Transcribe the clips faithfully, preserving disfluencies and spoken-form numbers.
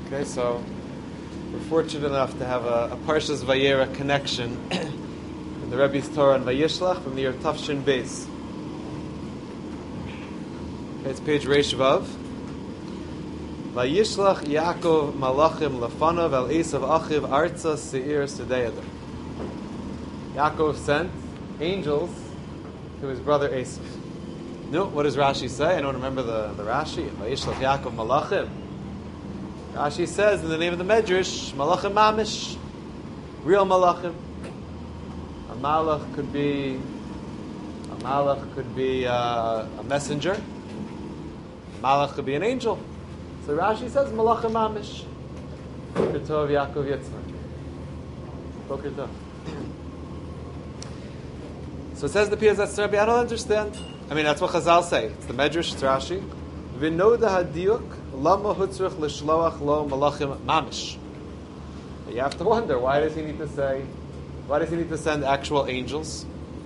Okay, so we're fortunate enough to have a, a Parshas Vayera connection in the Rebbe's Torah and Vayishlach from the year Tafshin Beis. Okay, it's page Reish Vav. Vayishlach Yaakov Malachim Lefanav El Esav Achiv Arza Seir Sedeyadam. Yaakov sent angels to his brother Esav. No, what does Rashi say? I don't remember the, the Rashi. Vayishlach Yaakov Malachim. Rashi says in the name of the Medrash, Malachim Mamish, real Malachim. A Malach could be a Malach could be uh, a messenger. A Malach could be an angel. So Rashi says Malachim Mamish. Boker Tov Yaakov Yitzchak. Boker Tov. So it says the Piyaz Rebbe. I don't understand. I mean, that's what Chazal say. It's the Medrash. It's Rashi. V'noda hadiyuk. Lama hutzrich l'shloach lo malachim mamish. You have to wonder, why does he need to say, why does he need to send actual angels?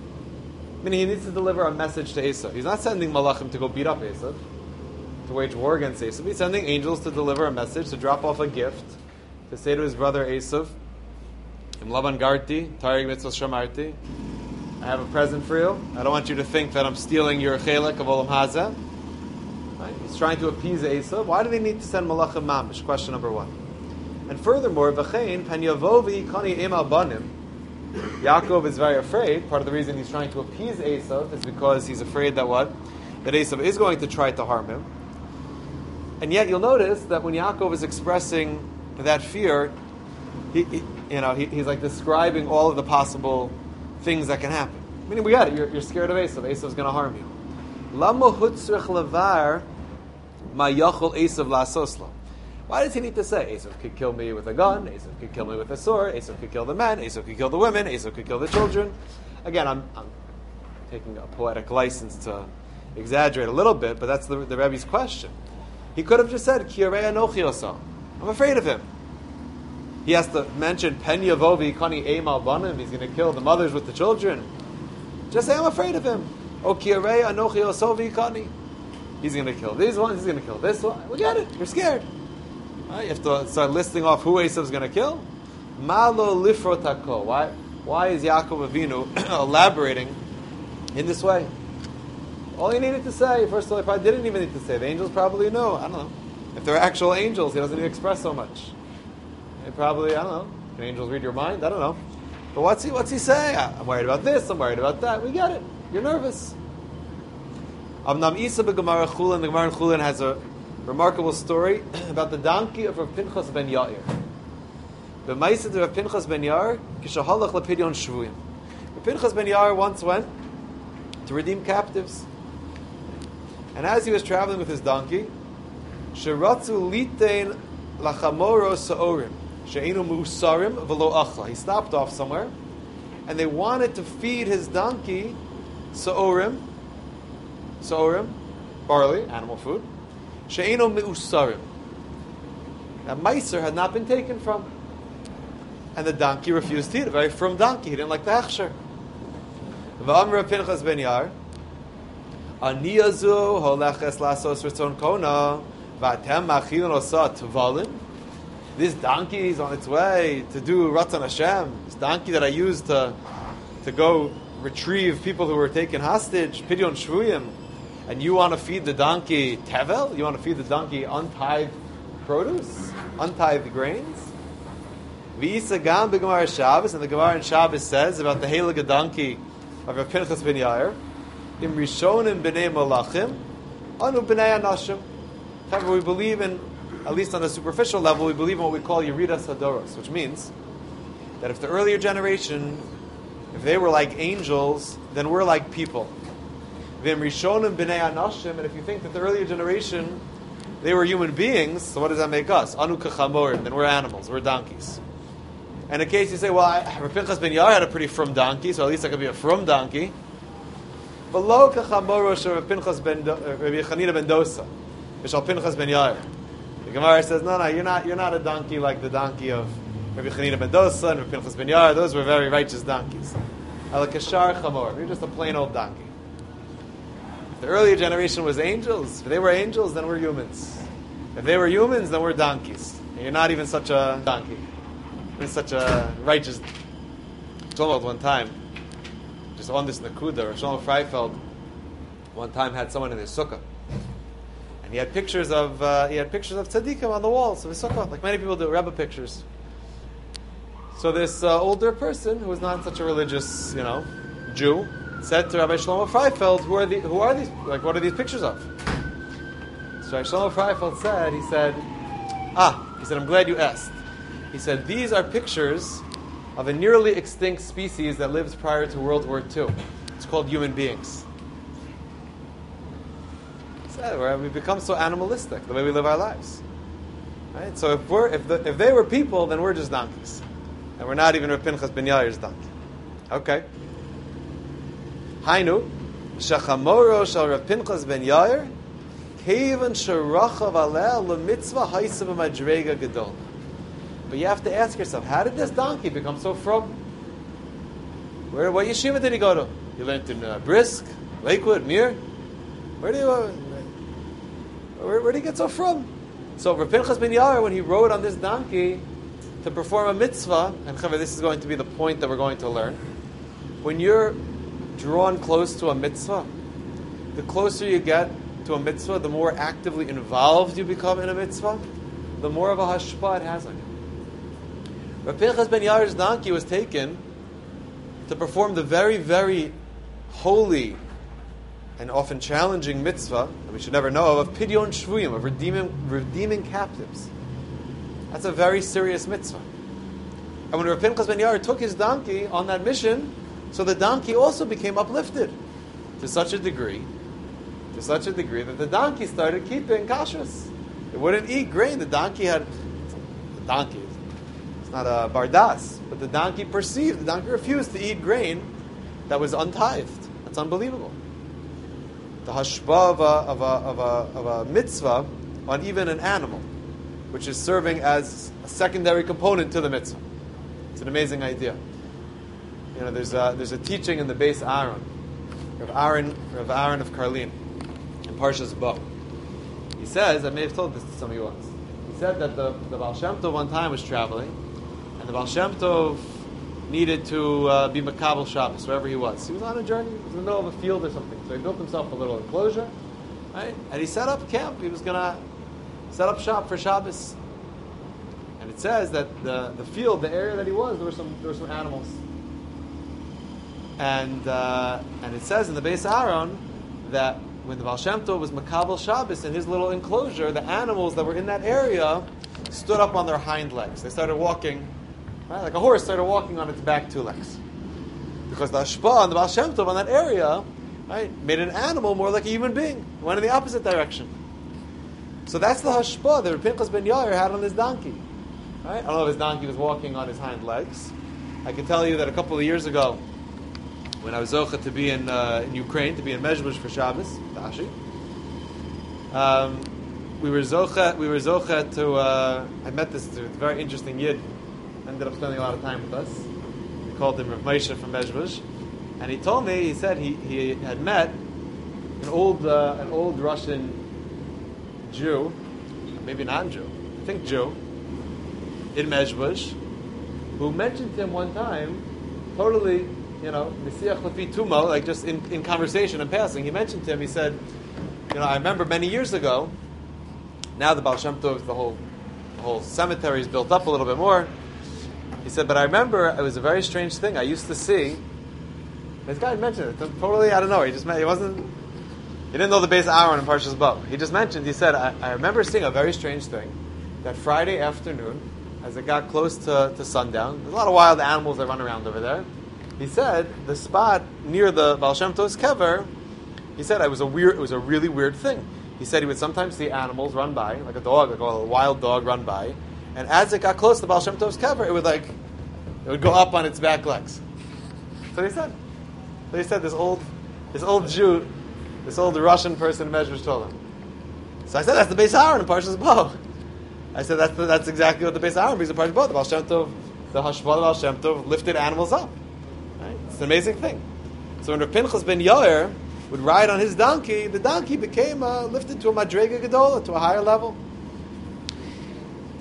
I mean, he needs to deliver a message to Esav. He's not sending malachim to go beat up Esav, to wage war against Esav. He's sending angels to deliver a message, to drop off a gift, to say to his brother Esav, Im Laban Garti, Tarig Mitzvah Shamarti, I have a present for you. I don't want you to think that I'm stealing your chelik of Olam Hazeh. Right? He's trying to appease Esav. Why do they need to send Malachim Mamish? Question number one. And furthermore, V'chein, Pen Yavovi Kani Ema Banim. Yaakov is very afraid. Part of the reason he's trying to appease Esav is because he's afraid that what? That Esav is going to try to harm him. And yet you'll notice that when Yaakov is expressing that fear, he, he, you know, he, he's like describing all of the possible things that can happen. Meaning, we got it. You're, you're scared of Esav. Esav's going to harm you. Lama hutzrich levar ma yachol Esav la'asoslo. Why does he need to say Esav could kill me with a gun, Esav could kill me with a sword, Esav could kill the men, Esav could kill the women, Esav could kill the children? Again, I'm, I'm taking a poetic license to exaggerate a little bit, but that's the, the Rebbe's question. He could have just said, Ki yarei anochi oso. I'm afraid of him. He has to mention Pen Yavovi Kani Eimal Banim. He's going to kill the mothers with the children. Just say, I'm afraid of him. O Ki yarei anochi oso v'ikani. He's going to kill these ones. He's going to kill this one. We get it. You're scared. Right? You have to start listing off who Esav's going to kill. Malo lifrotako. Why? Why is Yaakov Avinu elaborating in this way? All he needed to say, first of all, he probably didn't even need to say. The angels probably know. I don't know. If they're actual angels, he doesn't need to express so much. They probably, I don't know. Can angels read your mind? I don't know. But what's he? What's he saying? I'm worried about this. I'm worried about that. We get it. You're nervous. Avnam Isa b'Gemara Chulin. The Gemara in Chulin has a remarkable story about the donkey of Rav Pinchas ben Yair. The Ma'aseh of Rav Pinchas ben Yair, kishahalach lepidyon shvuyim. Rav Pinchas ben Yair once went to redeem captives, and as he was traveling with his donkey, sheratzu litein lachamoro sa'orim she'enu mu'usarim v'lo achla. He stopped off somewhere, and they wanted to feed his donkey sa'orim, sa'orim, barley, animal food. She'eno me'usarim. That meiser had not been taken from. And the donkey refused to eat. A very firm donkey. He didn't like the hechsher. V'amr Pinchas ben Yair, Ani yazu holeches lasos ritzon kona v'atem machilin osa tvalin. This donkey is on its way to do Ratzon Hashem. This donkey that I used to to go retrieve people who were taken hostage, Pidyon Shvuyim. And you want to feed the donkey tevel? You want to feed the donkey untithed produce? Untithed grains? V'isagam b'Gemara Shabbos, and the Gemara in Shabbos says about the heilige donkey of Rav Pinchas ben Yair, Im rishonim b'nei malachim, anu b'nei anashim. However, we believe in, at least on a superficial level, we believe in what we call Yeridas Hadoros, which means that if the earlier generation, if they were like angels, then we're like people. And if you think that the earlier generation, they were human beings, so what does that make us? Anu kachamorim, then we're animals, we're donkeys. And in case you say, well, Rav Pinchas ben Yair had a pretty frum donkey, so at least I could be a frum donkey. But lo kachamorosh Rav Pinchas ben Rabbi Chanina ben Dosa, Mishal Pinchas ben Yair. The Gemara says, no, no, you're not, you're not a donkey like the donkey of Rabbi Chanina ben Dosa and Rav Pinchas ben Yair. Those were very righteous donkeys. Al kashar chamor, you're just a plain old donkey. The earlier generation was angels. If they were angels, then we're humans. If they were humans, then we're donkeys. and you're not even such a donkey. You're such a righteous. Shlomo one time, just on this Nakuda, or Shlomo Freifeld, one time had someone in his sukkah, and he had pictures of uh, he had pictures of tzaddikim on the walls of his sukkah, like many people do, Rebbe pictures. So this uh, older person, who was not such a religious, you know, Jew, said to Rabbi Shlomo Freifeld, "Who are the who are these? Like, what are these pictures of?" So Rabbi Shlomo Freifeld said, "He said, ah, he said, I'm glad you asked. He said, these are pictures of a nearly extinct species that lives prior to World War Two. It's called human beings." He said, where we become so animalistic the way we live our lives, right? So if we're if the, if they were people, then we're just donkeys, and we're not even Rav Pinchas ben Yair's donkey. Okay. Hainu shachamoro shel Rav Pinchas ben Yair kevan sherachav aleh lemitzvah haisa b'madrega gedola. But you have to ask yourself, how did this donkey become so from? Where, what yeshiva did he go to? He learned in uh, Brisk, Lakewood, Mir. Where did he? Uh, where, where did he get so from? So Rav Pinchas ben Yair, when he rode on this donkey to perform a mitzvah, and Chaver, this is going to be the point that we're going to learn. When you're drawn close to a mitzvah, the closer you get to a mitzvah, the more actively involved you become in a mitzvah, the more of a hashpah it has on you. Rav Pinchas ben Yair's donkey was taken to perform the very, very holy and often challenging mitzvah that we should never know of, of pidyon shvuyim, of redeeming, redeeming captives. That's a very serious mitzvah. And when Rav Pinchas ben Yair took his donkey on that mission, so the donkey also became uplifted to such a degree, to such a degree that the donkey started keeping kashrus. It wouldn't eat grain. The donkey had the donkey. It's not a bardas, but the donkey perceived, the donkey refused to eat grain that was untithed. That's unbelievable. The hashpah of a, of, a, of, a, of a mitzvah on even an animal, which is serving as a secondary component to the mitzvah. It's an amazing idea. You know, there's a, there's a teaching in the Beis Aaron, of Aaron, of Aaron of Karlin, in Parshas Bo. He says, I may have told this to some of you once. He said that the, the Baal Shem Tov one time was traveling, and the Baal Shem Tov needed to uh, be Makabel Shabbos, wherever he was. He was on a journey, he was in the middle of a field or something, so he built himself a little enclosure, right? And he set up camp. He was going to set up shop for Shabbos. And it says that the, the field, the area that he was, there were some there were some animals. And uh, and it says in the Beis Aaron that when the Baal Shem Tov was Makabel Shabbos in his little enclosure, the animals that were in that area stood up on their hind legs. They started walking, right? Like a horse started walking on its back two legs. Because the Hashpah on the Baal Shem Tov on that area, right, made an animal more like a human being. It went in the opposite direction. So that's the Hashpah that Pinchas ben Yair had on his donkey. Right? I don't know if his donkey was walking on his hind legs. I can tell you that a couple of years ago, when I was zocha to be in, uh, in Ukraine, to be in Mezhbush for Shabbos, Dashi, um, we were zocha. We were zocha to. Uh, I met this very interesting yid. Ended up spending a lot of time with us. We called him Rav Moshe from Mezhbush, and he told me. He said he, he had met an old uh, an old Russian Jew, maybe non-Jew, I think Jew, in Mezhbush, who mentioned to him one time, totally. You know, Mesiach Lefi Tumo, like just in, in conversation and passing, he mentioned to him, he said, you know, I remember many years ago, now the Baal Shem Tov, the whole, the whole cemetery is built up a little bit more. He said, but I remember it was a very strange thing. I used to see, this guy mentioned it, totally out of nowhere. He just, he wasn't, he didn't know the Beis Aaron in Parshas Bo. He just mentioned, he said, I, I remember seeing a very strange thing, that Friday afternoon, as it got close to, to sundown, there's a lot of wild animals that run around over there. He said the spot near the Baal Shem Tov's kever, he said it was a weird, it was a really weird thing. He said he would sometimes see animals run by, like a dog, like a wild dog run by, and as it got close to the Baal Shem Tov's kever, it would like, it would go up on its back legs. So he said. So he said this old, this old Jew, this old Russian person in Mezhbush told him. So I said that's the Beis Aaron in Parshas Bo. I said that's the, that's exactly what the Beis Aaron brings in Parshas Bo. The Baal Shem Tov, the Hashpah of the Baal Shem Tov lifted animals up. Right? It's an amazing thing. So when Rav Pinchas ben Yair would ride on his donkey, the donkey became uh, lifted to a madrega gedola, to a higher level.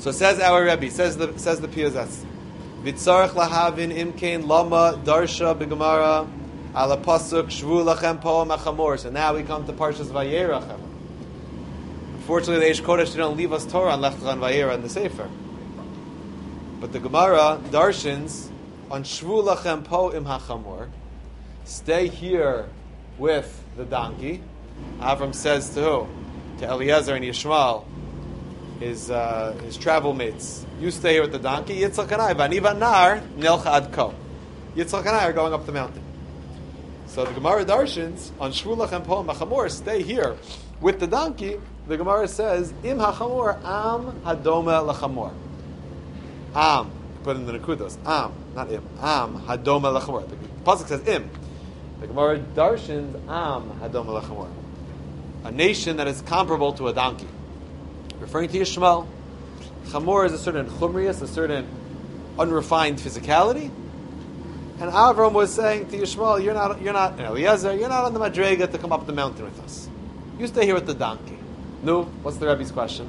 So says our Rebbe, says the says the Piazatz. Vitzarech lahavin imkein lama darsha b'gemara ala pasuk shvu lachem poem achamor. So now we come to Parshas Vayera. Unfortunately, the Eish Kodesh didn't leave us Torah on Lechlan Vayera in the Sefer. But the Gemara darshans on shvu lachem poem hachamor. Stay here with the donkey. Avram says to who? To Eliezer and Yishmael, his uh, his travel mates. You stay here with the donkey. Yitzchak and I, v'ani v'nar nelcha ad ko. Yitzchak and I are going up the mountain. So the Gemara darshans on shvu lachem poem hachamor. Stay here with the donkey. The Gemara says im hachamor am hadoma lachamor. Am, put in the nekudos. Am, not im. Am hadoma lachamor. The pasuk says im. The Gemara darshans am hadoma lachamor. A nation that is comparable to a donkey. Referring to Yishmael, chamor is a certain chumrius, a certain unrefined physicality. And Avram was saying to Yishmael, you're not, you're not, Eliezer, you're not on the madrega to come up the mountain with us. You stay here with the donkey. No, what's the Rebbe's question?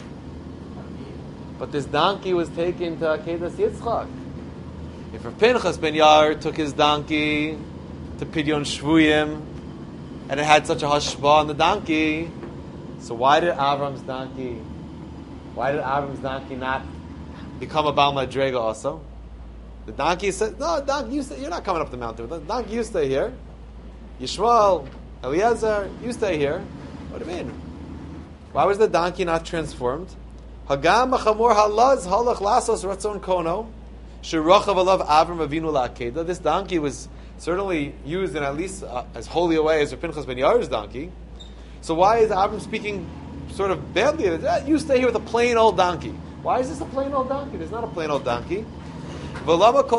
But this donkey was taken to Akedas Yitzchak. If Rav Pinchas ben Yair took his donkey to Pidyon Shvuyim, and it had such a hashba on the donkey, so why did Avram's donkey, why did Avram's donkey not become a Baal Madrega also? The donkey said, no, donkey, you stay, you're not coming up the mountain. The donkey, you stay here. Yishmael, Eliezer, you stay here. What do you mean? Why was the donkey not transformed? Hagam achamor halaz halach lasos ratzon kono shirachav alav Avram Avinu la'akeda. This donkey was certainly used in at least uh, as holy a way as Rav Pinchas ben Yair's donkey. So why is Avram speaking sort of badly? You stay here with a plain old donkey. Why is this a plain old donkey? There's not a plain old donkey. Why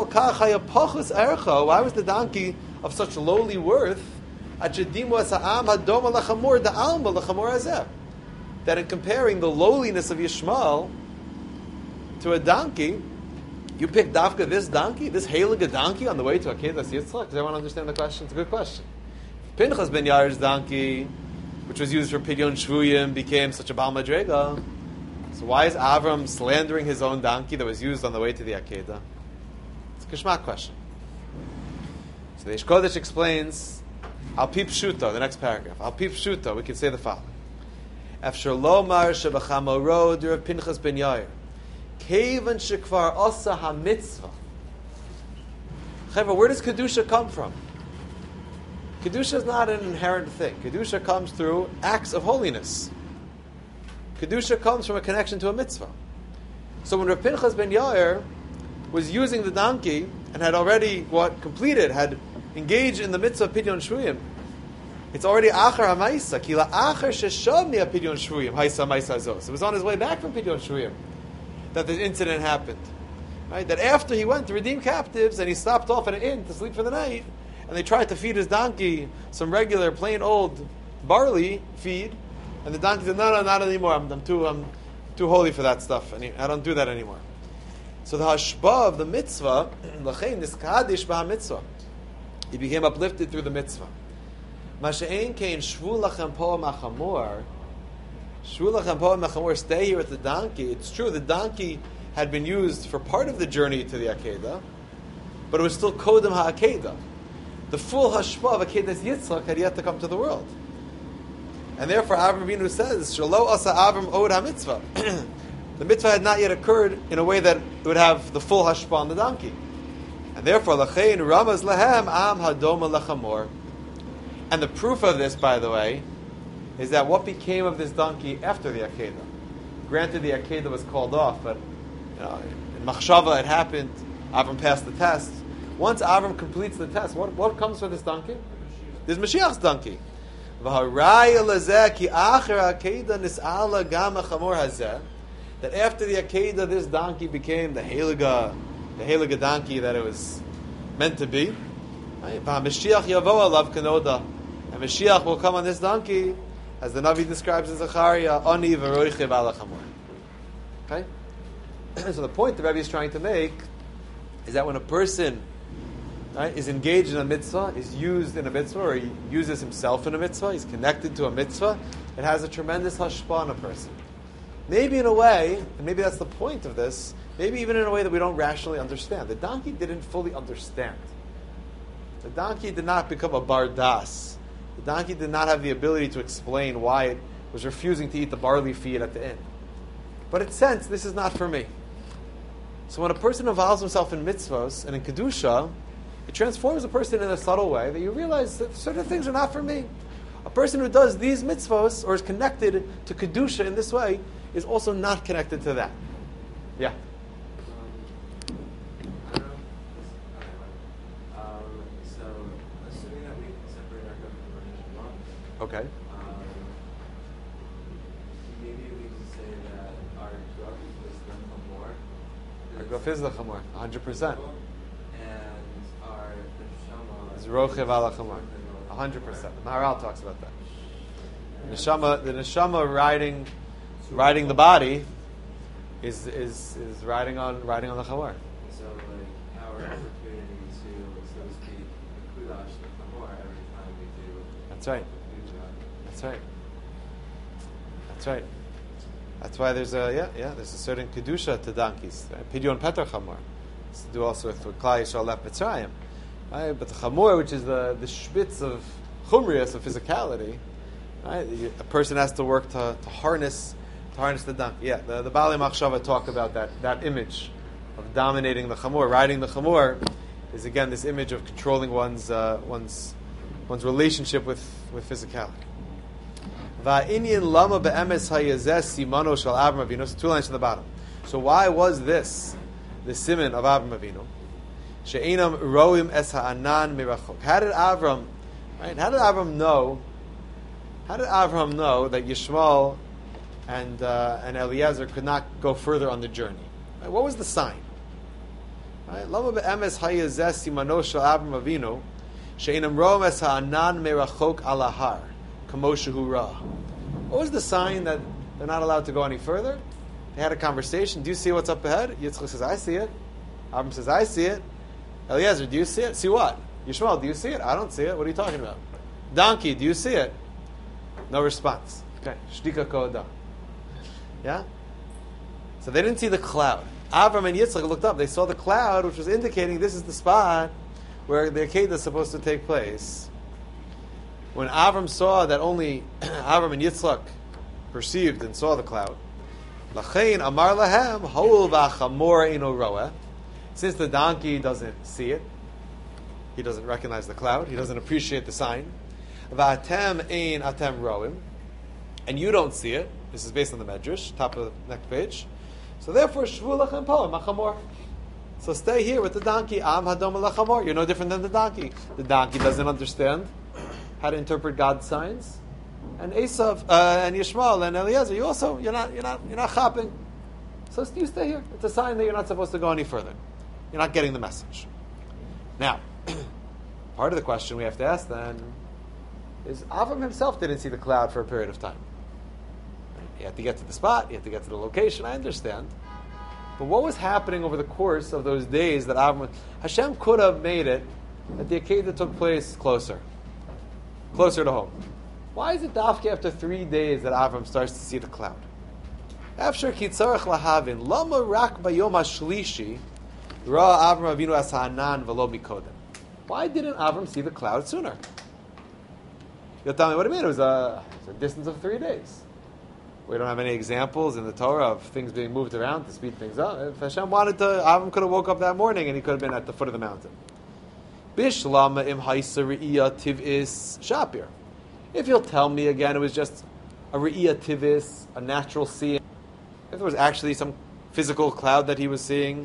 was the donkey of such lowly worth? That in comparing the lowliness of Yishmael to a donkey, you pick Dafka this donkey, this Heilige donkey on the way to Akedas Yitzchak? Does everyone understand the question? It's a good question. Pinchas ben Yair's donkey, which was used for Pidyon Shvuyim, became such a Baal Madrega. So why is Avram slandering his own donkey that was used on the way to the Akedah? It's a Kishmak question. So the Eish Kodesh explains, Al Pi Pshuto, the next paragraph. Al Pi Pshuto, we can say the following. After Lomar Shebachamoro Rav Pinchas ben Yair, Kevan Shekvar Osa HaMitzvah. Chayva, where does Kedusha come from? Kedusha is not an inherent thing. Kedusha comes through acts of holiness. Kedusha comes from a connection to a mitzvah. So when Rav Pinchas ben Yair was using the donkey and had already what completed, had engaged in the mitzvah of Pidyon Shvuyim, it's already Achar HaMaisa. Kila Achar Sheshavni Pidyon Shvuyim Haisa Maisa Zos. It was on his way back from Pidyon Shvuyim that this incident happened. Right? That after he went to redeem captives and he stopped off at an inn to sleep for the night, and they tried to feed his donkey some regular, plain old barley feed, and the donkey said, "No, no, not anymore. I'm, I'm too, I'm too holy for that stuff. I don't do that anymore." So the hashba of the mitzvah, l'chein niskadish b'ha-mitzvah, he became uplifted through the mitzvah. Masha'ein kein shvu lachem po'am achamor. Shvu lachem po'am achamor. Stay here with the donkey. It's true, the donkey had been used for part of the journey to the Akedah, but it was still kodem ha-Akedah. The full hashpa of Akedas Yitzchak had yet to come to the world. And therefore Avram Avinu says, Shalo asa Avram od ha-mitzvah. The mitzvah had not yet occurred in a way that it would have the full hashpa on the donkey. And therefore, Lachein Ramaz Lahem Am Hadoma Lachamor. And the proof of this, by the way, is that what became of this donkey after the Akedah. Granted, the Akedah was called off, but you know, in Machshava it happened. Avram passed the test. Once Avram completes the test, what, what comes for this donkey? There's Mashiach's donkey. That after the Akedah, this donkey became the Heilige, the Heilige donkey that it was meant to be. Right? And Mashiach will come on this donkey, as the Navi describes in Zechariah, Ani v'roichev ala chamor. Okay? So the point the Rebbe is trying to make is that when a person, right, is engaged in a mitzvah, is used in a mitzvah, or he uses himself in a mitzvah, he's connected to a mitzvah, it has a tremendous hashpah on a person. maybe in a way, and maybe that's the point of this, maybe even in a way that we don't rationally understand. The donkey didn't fully understand. The donkey did not become a bardas. The donkey did not have the ability to explain why it was refusing to eat the barley feed at the inn. But it sensed, this is not for me. So when a person involves himself in mitzvos and in kedusha, it transforms a person in a subtle way that you realize that certain things are not for me. A person who does these mitzvos or is connected to kedusha in this way is also not connected to that. Yeah. Okay. Um, maybe we can say that our growth is the chamor. Our growth is the chamor, one hundred percent. And our neshama is rochev ala chamor, one hundred percent. The Maharal talks about that. The neshama, the neshama riding, riding the body, is is is riding on riding on the chamor. So, like our opportunity to, so to speak, kudash the chamor every time we do. That's right. That's right. That's right. That's why there's a yeah yeah there's a certain kedusha to donkeys. Right? Pidyon Peter Chamor. It's to do also with Klal Yisrael left Mitzrayim. Right? But the Chamor, which is the the spitz of chumrius, of physicality, right? A person has to work to, to harness to harness the donkey. Yeah, the the Baalei Machshava talk about that that image of dominating the Chamor, riding the Chamor, is again this image of controlling one's uh, one's one's relationship with with physicality. Va'inyin lama be'emes hayazeh simano shel Avram Avinu. So two lines to the bottom. So why was this the siman of Avram Avinu? She'enam roim es ha'anan mirachok. How did Avram, right? How did Avram know? How did Avram know that Yishmael and uh, and Eliezer could not go further on the journey? Right? What was the sign? Right? Lama be'emes hayazeh simano shel Avram Avinu. She'enam roim es ha'anan mirachok alahar. What was the sign that they're not allowed to go any further? They had a conversation. Do you see what's up ahead? Yitzchak says, I see it. Avram says, I see it. Eliezer, do you see it? See what? Yishmael, do you see it? I don't see it. What are you talking about? Donkey, do you see it? No response. Okay. Shtika koda. Yeah? So they didn't see the cloud. Avram and Yitzchak looked up. They saw the cloud, which was indicating this is the spot where the Akedah is supposed to take place. When Avram saw that only Avram and Yitzchak perceived and saw the cloud, Lachein Amar Lahem Hol V'Chamor Eino Roeh. Since the donkey doesn't see it, he doesn't recognize the cloud, he doesn't appreciate the sign. V'Atem Ein Atem Roim, and you don't see it. This is based on the Medrash, top of the next page. So therefore, Shvu Lachem Po Machamor. So stay here with the donkey. Am Hadom Lachamor. You're no different than the donkey. The donkey doesn't understand how to interpret God's signs, and Esav uh, and Yishmael and Eliezer, you also you're not you're not you're not chapping. So you stay here. It's a sign that you're not supposed to go any further. You're not getting the message. Now, part of the question we have to ask then is: Avram himself didn't see the cloud for a period of time. He had to get to the spot. He had to get to the location. I understand, but what was happening over the course of those days that Avram Hashem could have made it that the Akedah took place closer? Closer to home. Why is it dafke after three days that Avram starts to see the cloud? After kitzarach lahavin lama rak bayom hashlishi ra Avram Avinu as ha'anan v'lo mikodem. Why didn't Avram see the cloud sooner? You'll tell me what do you mean? It was a, it was a distance of three days. We don't have any examples in the Torah of things being moved around to speed things up. If Hashem wanted to, Avram could have woke up that morning and he could have been at the foot of the mountain. Bishlama im haisa re'iyah tivis shapir. If you'll tell me again, it was just a re'iyah tivis, a natural seeing. If there was actually some physical cloud that he was seeing,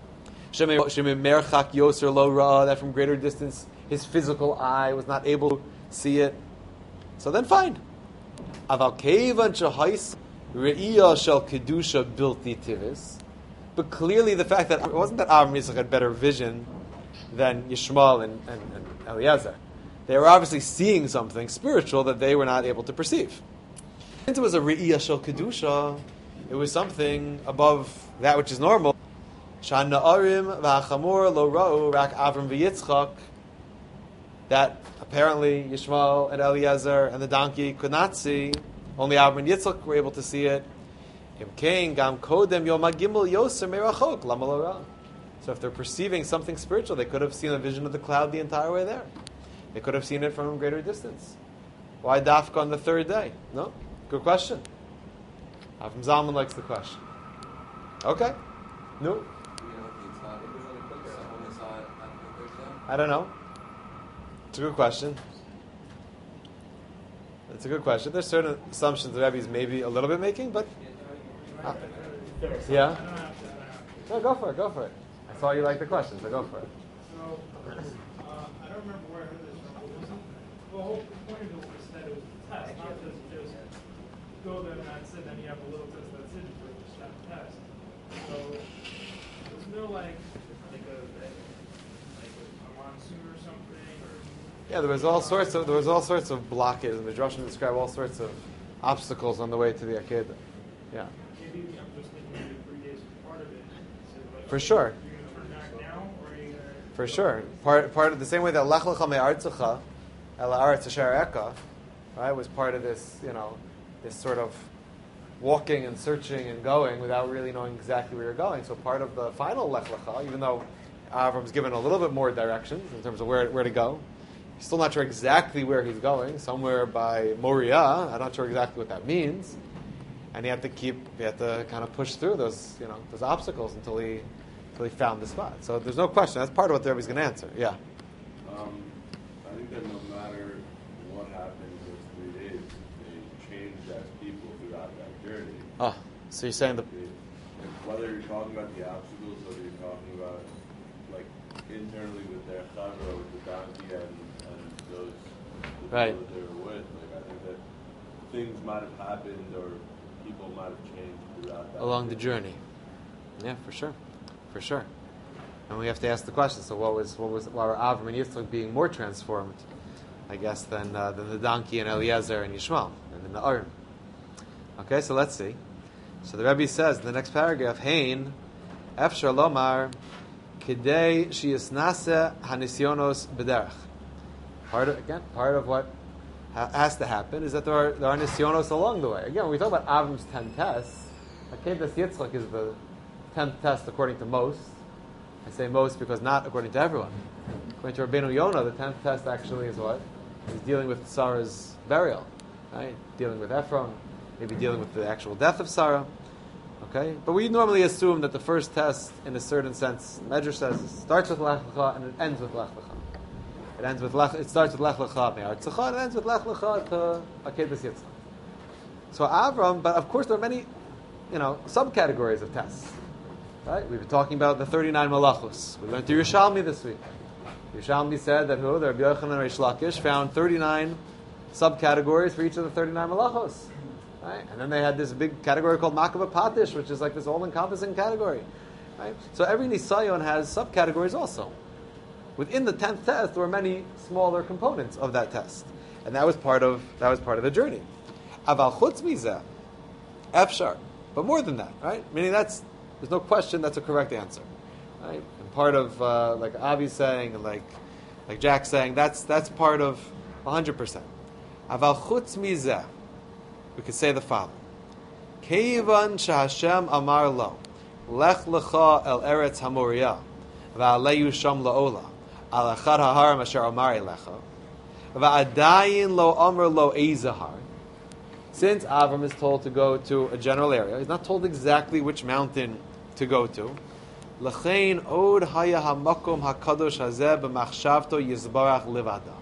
merchak yoser lo ra, that from greater distance his physical eye was not able to see it. So then, fine. Aval kevan shehais re'iyah shel kedusha bilti tivis. But clearly, the fact that it wasn't that Avram Yitzchak had better vision than Yishmael and, and, and Eliezer. They were obviously seeing something spiritual that they were not able to perceive. Since it was a Re'iyah Shel Kedusha, it was something above that which is normal. Shan Na'arim v'Hachamor lo ra'u rak Avram v'Yitzchak, that apparently Yishmael and Eliezer and the donkey could not see. Only Avram and Yitzchak were able to see it. Im gam kodem yom hagimel yoser merachok lama lo ra. So if they're perceiving something spiritual, they could have seen a vision of the cloud the entire way there. They could have seen it from a greater distance. Why dafka on the third day? No? Good question. Avram Zalman likes the question. Okay. No? You know, if it's not, it was an eclipse, so only saw it on the third day. I don't know. It's a good question. It's a good question. There's certain assumptions the Rebbe is maybe a little bit making, but... Ah. Yeah? No, go for it, go for it. I saw you like the question, so go for it. So, uh, I don't remember where I heard this from, but it wasn't, the whole point of it was that it was a test, not just just go there and that's it, then you have a little test that's it, for just that test. So, there's no like, like a, like a monsoon or something, or... Yeah, there was all sorts of there was all sorts of blockades, and the Midrashim describe all sorts of obstacles on the way to the Akedah. Yeah. Maybe I'm just thinking maybe three days is part of it. So like, For sure. You're going to turn back now, or are you going to... For sure. Part part of the same way that Lech Lecha Me'artzecha El Haaretz Asher Eka, right, was part of this, you know, this sort of walking and searching and going without really knowing exactly where you're going. So part of the final Lech Lecha, even though Avram's given a little bit more directions in terms of where where to go, he's still not sure exactly where he's going. Somewhere by Moriah, I'm not sure exactly what that means. And he had to keep, he had to kind of push through those, you know, those obstacles until he, until he found the spot. So there's no question. That's part of what the Rebbe's going to answer. Yeah. Um, I think that no matter what happens those three days, they change as people throughout that journey. Oh, so you're saying the... They, whether you're talking about the obstacles, whether you're talking about, like, internally with their chavra, with the donkey and, and those the Right. people that they were with, like, I think that things might have happened or people might have changed throughout that along the journey. Yeah, for sure. For sure. And we have to ask the question, so what was, what was, why were Avram and Yitzchak being more transformed, I guess, than, uh, than the donkey and Eliezer and Yishmael, and in the Aron? Okay, so let's see. So the Rebbe says in the next paragraph, Hein, Efshar Lomar, Kidei Shiyasnase Hanisyonos B'derech. Part of, again, part of what ha- has to happen is that there are, there are Nisyonos along the way. Again, when we talk about Avram's ten tests, Akedas Yitzchak is the tenth test according to most. I say most because not according to everyone. According to Rabbeinu Yonah, the tenth test actually is what? He's dealing with Sarah's burial, right? Dealing with Ephron, maybe dealing with the actual death of Sarah. Okay? But we normally assume that the first test, in a certain sense, the Medrash says, it starts with Lech Lecha and it ends with Lech Lecha. It ends with Lech, it starts with Lech Lecha Me'artzecha and it ends with Lech Lecha to Akedas Yitzchak. So Avram, but of course there are many, you know, subcategories of tests. Right? We've been talking about the thirty-nine malachos. We went through Yerushalmi this week. Yerushalmi said that who? The Rabbi Yochanan and Reish Lakish found thirty-nine subcategories for each of the thirty-nine malachos. Right? And then they had this big category called Makava Patish, which is like this all-encompassing category. Right? So every Nisayon has subcategories also. Within the tenth test, there were many smaller components of that test, and that was part of that was part of the journey. Aval chutz mizeh, efshar, but more than that, right? Meaning that's there's no question that's a correct answer, right? And part of uh, like Avi's saying, and like like Jack's saying, that's that's part of one hundred percent. Aval chutz mizeh, we could say the following: Keivan shehashem amar lo, lech lecha el eretz hamoriyah, va'aleyu sham la'ola. Al echad haharim asher amar elecha, va'adayin lo amar lo ezahar. Since Avram is told to go to a general area, he's not told exactly which mountain to go to. L'chein od haya hamakom hakadosh hazeh b'machshavto yizbarach livada.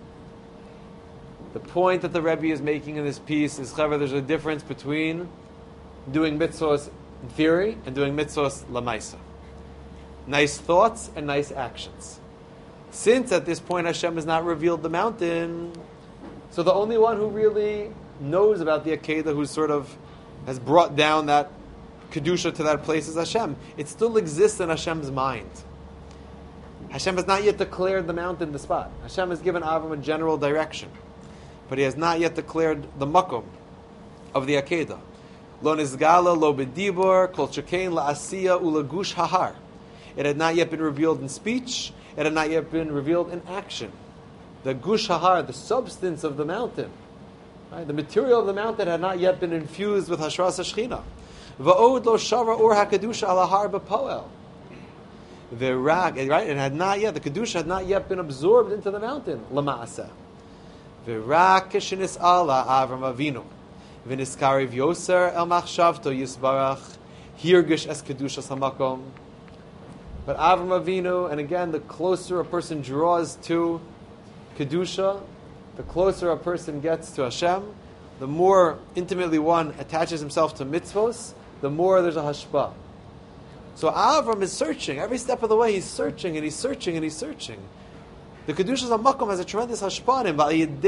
The point that the Rebbe is making in this piece is, however, there's a difference between doing mitzvos in theory and doing mitzvos lamaisa. Nice thoughts and nice actions. Since at this point Hashem has not revealed the mountain, so the only one who really knows about the Akedah, who sort of has brought down that Kedusha to that place, is Hashem. It still exists in Hashem's mind. Hashem has not yet declared the mountain the spot. Hashem has given Avram a general direction, but he has not yet declared the makom of the Akedah. Lo nizgala lo bedibor kol shekain la'asiya ulagush hahar. It had not yet been revealed in speech. It had not yet been revealed in action. The gush hahar, the substance of the mountain, right? The material of the mountain had not yet been infused with hashras hashchina. Va'od lo shara or hakadusha ala har b'poel. The rak, right? It had not yet, the kedusha had not yet been absorbed into the mountain. Lamaaseh. The rak kishinis ala Avram Avinu. V'niskariv yoser el machshavto yisbarach. Hirgish es kedusha samakom. But Avram Avinu, and again, the closer a person draws to kedusha, the closer a person gets to Hashem, the more intimately one attaches himself to mitzvos, the more there's a hashpah. So Avram is searching. Every step of the way, he's searching, and he's searching, and he's searching. The Kedusha Hamakom has a tremendous hashpah on him.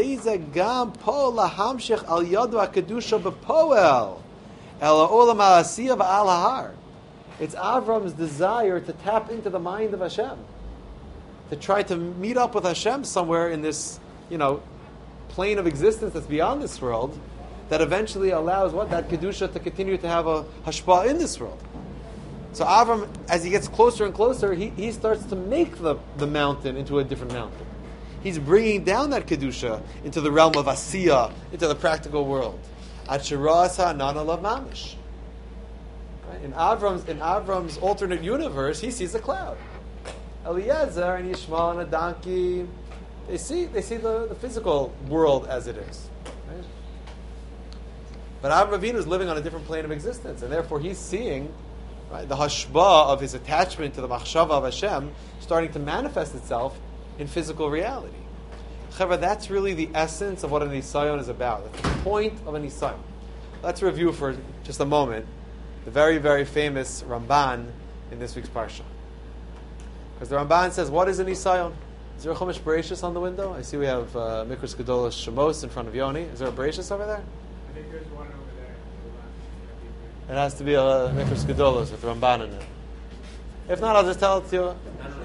It's Avram's desire to tap into the mind of Hashem, to try to meet up with Hashem somewhere in this, you know, plane of existence that's beyond this world, that eventually allows what that kedusha to continue to have a hashpah in this world. So Avram, as he gets closer and closer, he, he starts to make the, the mountain into a different mountain. He's bringing down that kedusha into the realm of asiyah, into the practical world. Achirasa nana lav mamish. In Avram's in Avram's alternate universe, he sees a cloud. Eliezer and Yishmael and a donkey, they see they see the, the physical world as it is. Right? But Avram Avinu is living on a different plane of existence, and therefore he's seeing, right, the hashbah of his attachment to the machshava of Hashem starting to manifest itself in physical reality. However, that's really the essence of what an nisayon is about. That's the point of a nisayon. Let's review for just a moment the very, very famous Ramban in this week's parsha. Because the Ramban says, what is a nisayon? Is there a Chumash Bereshis on the window? I see we have uh, Mikros Gedolos Shemos in front of Yoni. Is there a Bereshis over there? I think there's one over there. It has to be a Mikros Gedolos with Ramban in it. If not, I'll just tell it to you.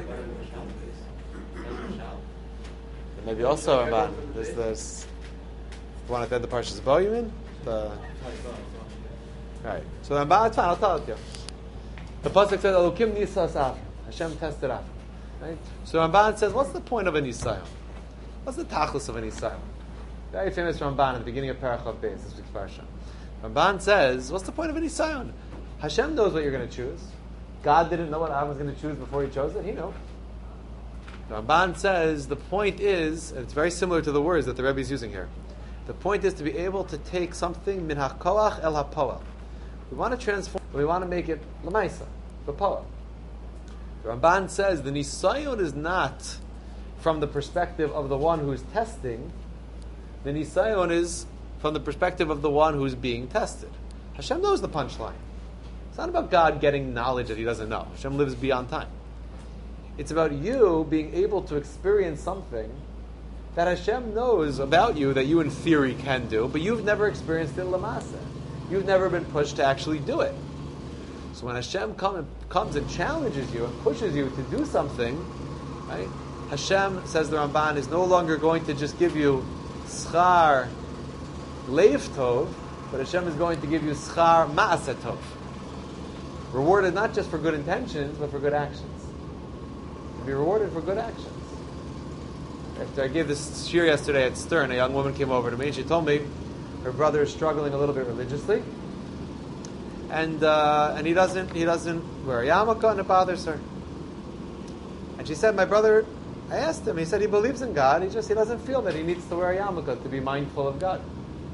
Maybe also Ramban. There's this the one at the end of the Parshas Bo, you mean? The right. So the Ramban, it's fine. I'll tell it to you. The pasuk says, "Elokim nisas Avram." Hashem tested Avram. Right. So Ramban says, what's the point of a nisayon? What's the tachlis of a nisayon? Very famous Ramban at the beginning of Parashas Beis, this week's parsha. Ramban says, what's the point of a nisayon? Hashem knows what you're going to choose. God didn't know what Avram was going to choose before He chose it. He knew. Ramban says the point is, and it's very similar to the words that the Rebbe is using here. The point is to be able to take something min hakoach el hapoel. We want to transform. We want to make it lemaisa, the poel. The Ramban says the nisayon is not from the perspective of the one who is testing. The nisayon is from the perspective of the one who is being tested. Hashem knows the punchline. It's not about God getting knowledge that He doesn't know. Hashem lives beyond time. It's about you being able to experience something that Hashem knows about you that you in theory can do, but you've never experienced it l'maaseh. You've never been pushed to actually do it. So when Hashem come and, comes and challenges you and pushes you to do something, right? Hashem, says the Ramban, is no longer going to just give you schar leiv tov, but Hashem is going to give you schar ma'aseh tov. Rewarded not just for good intentions, but for good actions. Be rewarded for good actions. After I gave this shir yesterday at Stern, a young woman came over to me and she told me her brother is struggling a little bit religiously, and uh, and he doesn't he doesn't wear a yarmulke and it bothers her. And she said, my brother, I asked him, he said he believes in God, he just he doesn't feel that he needs to wear a yarmulke to be mindful of God.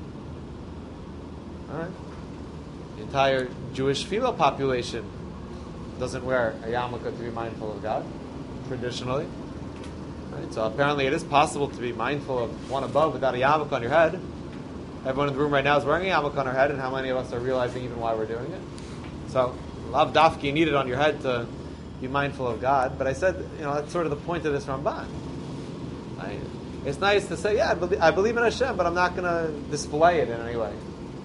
All right, the entire Jewish female population doesn't wear a yarmulke to be mindful of God. Traditionally. Right? So apparently it is possible to be mindful of one above without a yarmulke on your head. Everyone in the room right now is wearing a yarmulke on their head, and how many of us are realizing even why we're doing it? So, lav dafki, you need it on your head to be mindful of God. But I said, you know, that's sort of the point of this Ramban. Right? It's nice to say, yeah, I believe, I believe in Hashem, but I'm not going to display it in any way.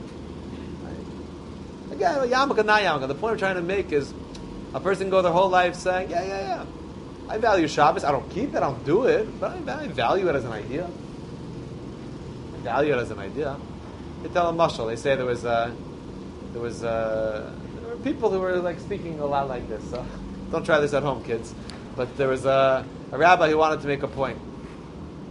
Right? Again, yarmulke, not yarmulke. The point I'm trying to make is a person can go their whole life saying, yeah, yeah, yeah. I value Shabbos. I don't keep it. I don't do it. But I, I value it as an idea. I value it as an idea. They tell a mashal. They say there was uh, there was uh, there were people who were like speaking a lot like this. So don't try this at home, kids. But there was a, a rabbi who wanted to make a point.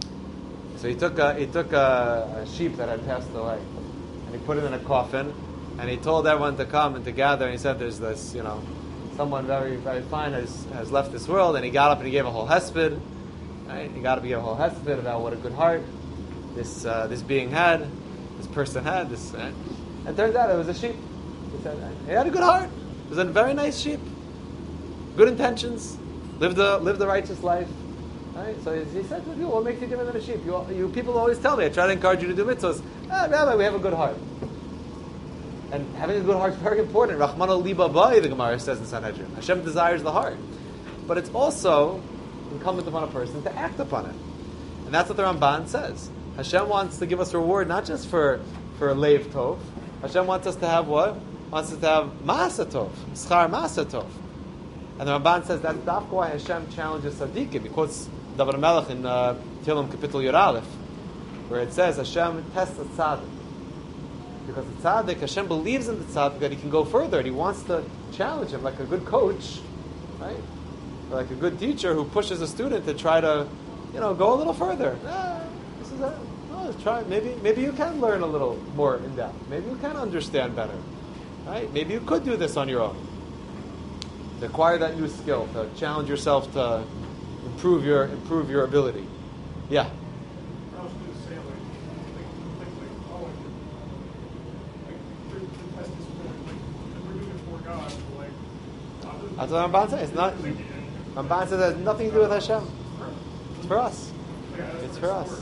So he took a, he took a, a sheep that had passed away, and he put it in a coffin, and he told everyone to come and to gather, and he said, there's this, you know, someone very, very fine has, has left this world, and he got up and he gave a whole hesped, right? He got up and gave a whole hesped about what a good heart this uh, this being had, this person had, this, right? And turns out it was a sheep. He said, he had a good heart. It was a very nice sheep. Good intentions, lived a, lived a righteous life. Right? So he, he said to people, what makes you different than a sheep? You, you people always tell me, I try to encourage you to do mitzvahs. Ah, Rabbi, we have a good heart. And having a good heart is very important. Rahman liba bai, the Gemara says in Sanhedrin. Hashem desires the heart. But it's also incumbent upon a person to act upon it. And that's what the Ramban says. Hashem wants to give us reward not just for, for leiv tov. Hashem wants us to have what? Wants us to have ma'asa tov. Schar ma'asa tov. And the Ramban says that's dafka why Hashem challenges tzaddikim. He quotes David Melech in uh, Tehillim Kapitel Yud Aleph, where it says Hashem tests a tzaddik. Because the tzaddik, Hashem believes in the tzaddik that he can go further, and he wants to challenge him like a good coach, right? Or like a good teacher who pushes a student to try to, you know, go a little further. Ah, this is a, oh, try. Maybe, maybe you can learn a little more in depth. Maybe you can understand better, right? Maybe you could do this on your own. To acquire that new skill, to challenge yourself to improve your improve your ability. Yeah. I was going to say, like, like, like, like, oh, like, like, to, to test this point, like, if we're doing it for God, like, that's what Ramban says. It's not. Ramban says it has nothing to do with Hashem. It's for us. It's for us.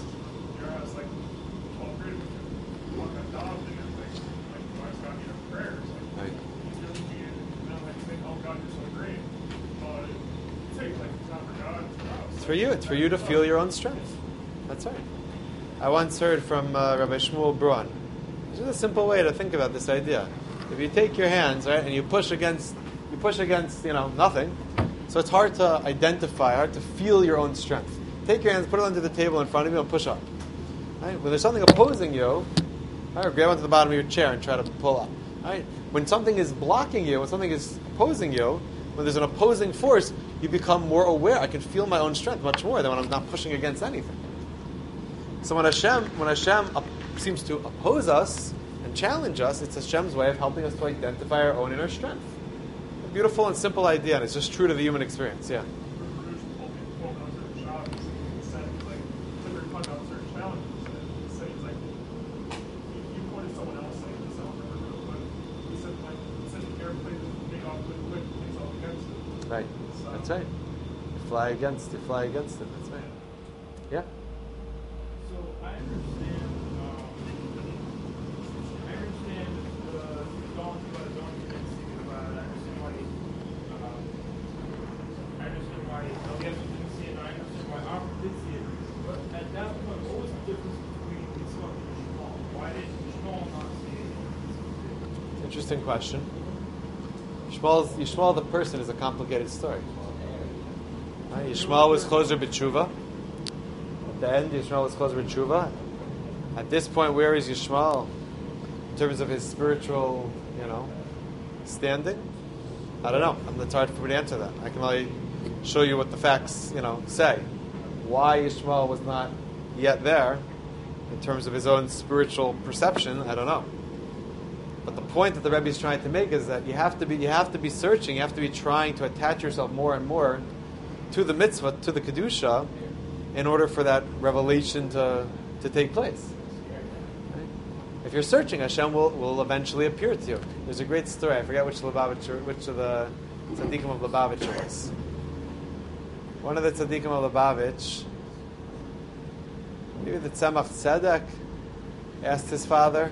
It's for you. It's for you to feel your own strength. That's right. I once heard from uh, Rabbi Shmuel Braun. This is a simple way to think about this idea. If you take your hands, right, and you push against, you push against, you know, nothing. So it's hard to identify, hard to feel your own strength. Take your hands, put it under the table in front of you, and push up. Right? When there's something opposing you, right, grab onto the bottom of your chair and try to pull up. Right? When something is blocking you, when something is opposing you, when there's an opposing force, you become more aware. I can feel my own strength much more than when I'm not pushing against anything. So when Hashem, when Hashem up, seems to oppose us and challenge us, it's Hashem's way of helping us to identify our own inner strength. A beautiful and simple idea, and it's just true to the human experience. Yeah. Right. That's right. You fly against. You fly against it. That's right. Yeah. So I understand. Um, I understand the donkey by the donkey and speaking about it. I understand why. Um, I understand why Elias didn't see it. And I understand why Amr did see it. But at that point, what was the difference between Yitzchak and Shmuel? Why did Shmuel not see it? Interesting question. Yishmael, Yishmael the person is a complicated story. Right? Yishmael was Chozer B'tshuva. At the end, Yishmael was Chozer B'tshuva. At this point, where is Yishmael in terms of his spiritual, you know, standing? I don't know. It's hard for me to answer that. I can only show you what the facts, you know, say. Why Yishmael was not yet there in terms of his own spiritual perception, I don't know. But the point that the Rebbe is trying to make is that you have to be you have to be searching, you have to be trying to attach yourself more and more to the mitzvah, to the kedusha, in order for that revelation to, to take place. Right? If you're searching, Hashem will, will eventually appear to you. There's a great story. I forget which Lubavitcher, which of the tzaddikim of Lubavitch it was. One of the tzaddikim of Lubavitch, maybe the Tzemach Tzedek, asked his father.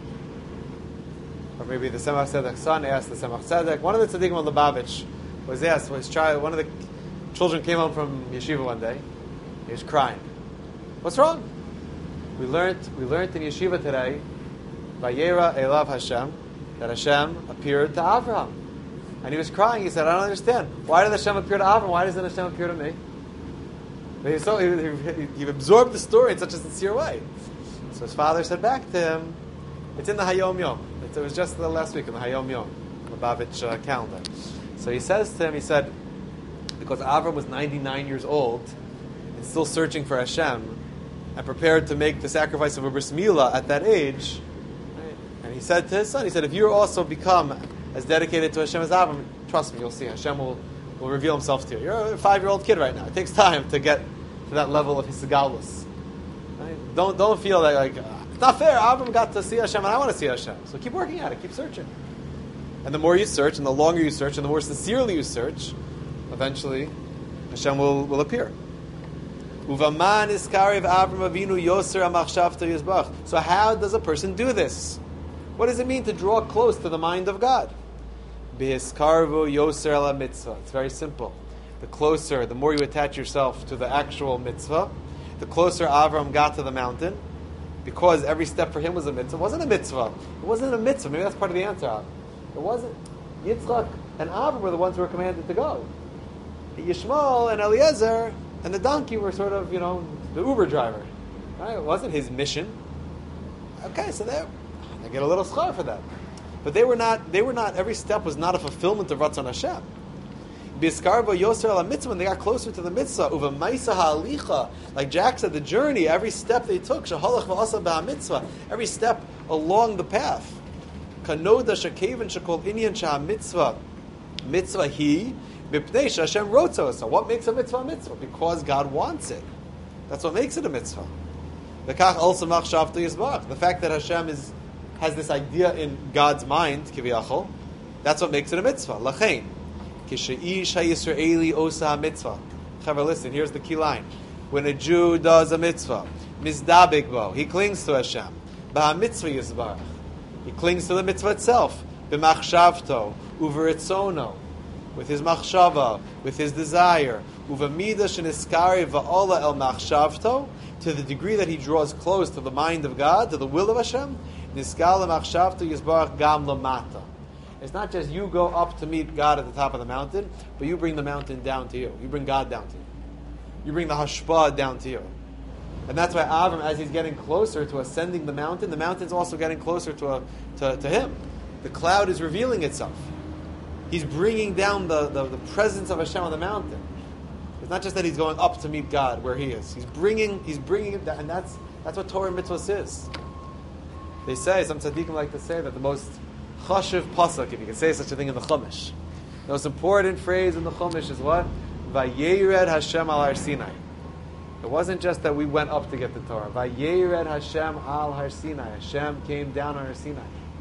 Or maybe the Tzemach Tzedek's son asked the Tzemach Tzedek. One of the tzaddikim of Lubavitch was asked, his child, one of the children came home from yeshiva one day. He was crying. What's wrong? We learned, we learned in yeshiva today, Vayera Elav Hashem, that Hashem appeared to Avraham. And he was crying. He said, I don't understand. Why did Hashem appear to Avraham? Why doesn't Hashem appear to me? But he, so, he, he, he absorbed the story in such a sincere way. So his father said back to him, it's in the Hayom Yom. It was just the last week in the Hayom Yom, the Lubavitch uh, calendar. So he says to him, he said, because Avram was ninety-nine years old and still searching for Hashem and prepared to make the sacrifice of a bris milah at that age, right? And he said to his son, he said, if you also become as dedicated to Hashem as Avram, trust me, you'll see Hashem will, will reveal himself to you. You're a five-year-old kid right now. It takes time to get to that level of Hisagalus. Right? Don't, don't feel that, like, uh, it's not fair. Avram got to see Hashem and I want to see Hashem. So keep working at it. Keep searching. And the more you search, and the longer you search, and the more sincerely you search, eventually Hashem will, will appear. Uvaman iskariv Avram Avinu yoser amachshavta yizbach. So how does a person do this? What does it mean to draw close to the mind of God? Bihiskarvu yoser ala mitzvah. It's very simple. The closer, the more you attach yourself to the actual mitzvah, the closer Avram got to the mountain, because every step for him was a mitzvah. It wasn't a mitzvah. It wasn't a mitzvah. Maybe that's part of the answer. It wasn't. Yitzchak and Avram were the ones who were commanded to go. Yishmael and Eliezer and the donkey were sort of, you know, the Uber driver. Right? It wasn't his mission. Okay, so they they get a little schar for that. But they were not, they were not, every step was not a fulfillment of Ratzon Hashem. Biskarva Yoser ala mitzvah, when they got closer to the mitzvah, uva maisa ha'alicha, like Jack said, the journey, every step they took, shahalach va'asa ba'mitzvah, every step along the path. Kanoda shakevin shakol inyan shah mitzvah, mitzvah he, mipnei shashem rotzo. So what makes a mitzvah a mitzvah? Because God wants it. That's what makes it a mitzvah. V'kach also machshavta yizbach. The fact that Hashem is has this idea in God's mind, kiviyachol, that's what makes it a mitzvah. Lachein. Kisha'ish ha'yisraeli osa mitzvah. Chaver, listen, here's the key line. When a Jew does a mitzvah, mizdabik bo, he clings to Hashem. Baha mitzvah yizbarach. He clings to the mitzvah itself. B'machshavto, uveritzono, with his machshava, with his desire. Uvamida sheniskari va'ola el machshavto, to the degree that he draws close to the mind of God, to the will of Hashem. Niskala machshavto yizbarach gam lamata. It's not just you go up to meet God at the top of the mountain, but you bring the mountain down to you. You bring God down to you. You bring the hashpah down to you. And that's why Avram, as he's getting closer to ascending the mountain, the mountain's also getting closer to, a, to, to him. The cloud is revealing itself. He's bringing down the, the, the presence of Hashem on the mountain. It's not just that he's going up to meet God where he is. He's bringing, he's bringing it down, and that's that's what Torah and mitzvahs is. They say, some tzaddikim like to say that the most chashiv pasuk, if you can say such a thing in the Chumash, the most important phrase in the Chumash is what? Vayered Hashem al Har Sinai. It wasn't just that we went up to get the Torah. Vayered Hashem al Har Sinai. Hashem came down on Har Sinai.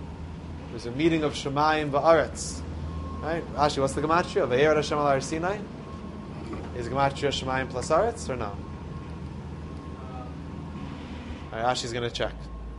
It was a meeting of Shemayim va'aretz. Right? Rashi, what's the gematria? Vayered Hashem al Har Sinai. Is gematria Shemayim plus aretz or no? All right, Rashi's going to check.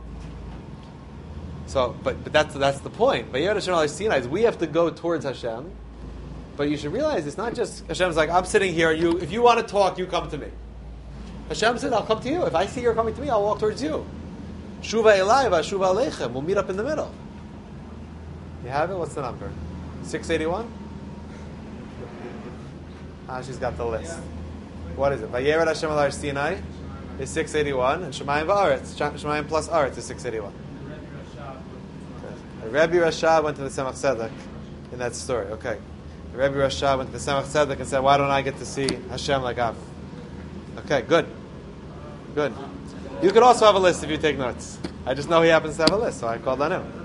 So, but but that's that's the point. Vayered Hashem al Har Sinai is we have to go towards Hashem. But you should realize it's not just Hashem's like, I'm sitting here. You, if you want to talk, you come to me. Hashem said, I'll come to you. If I see you're coming to me, I'll walk towards you. Shuva elai v'shuva aleichem. We'll meet up in the middle. You have it? What's the number? six eighty-one? Ah, she's got the list. What is it? Vayered Hashem al Har Sinai is six eighty-one, and Shemayim va'aretz. Shemayim plus aretz is six eighty-one. Okay. Rebbe Rashab went to the Tzemach Tzedek in that story. Okay. Rebbe Rashab went to the Tzemach Tzedek and said, why don't I get to see Hashem like Av? Okay, good. Good. You could also have a list if you take notes. I just know he happens to have a list, so I called on him.